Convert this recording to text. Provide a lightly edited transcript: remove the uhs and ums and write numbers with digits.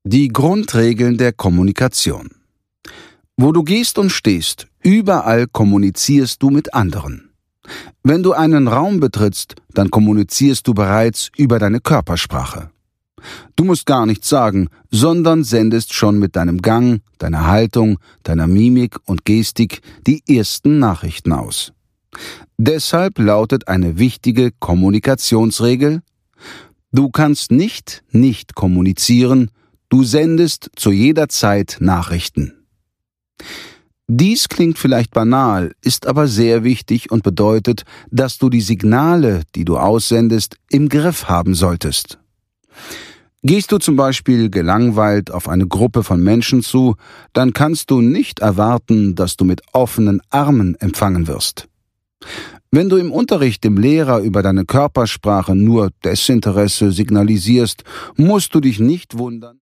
Die Grundregeln der Kommunikation. Wo du gehst und stehst, überall kommunizierst du mit anderen. Wenn du einen Raum betrittst, dann kommunizierst du bereits über deine Körpersprache. Du musst gar nichts sagen, sondern sendest schon mit deinem Gang, deiner Haltung, deiner Mimik und Gestik die ersten Nachrichten aus. Deshalb lautet eine wichtige Kommunikationsregel: Du kannst nicht kommunizieren, du sendest zu jeder Zeit Nachrichten. Dies klingt vielleicht banal, ist aber sehr wichtig und bedeutet, dass du die Signale, die du aussendest, im Griff haben solltest. Gehst du zum Beispiel gelangweilt auf eine Gruppe von Menschen zu, dann kannst du nicht erwarten, dass du mit offenen Armen empfangen wirst. Wenn du im Unterricht dem Lehrer über deine Körpersprache nur Desinteresse signalisierst, musst du dich nicht wundern.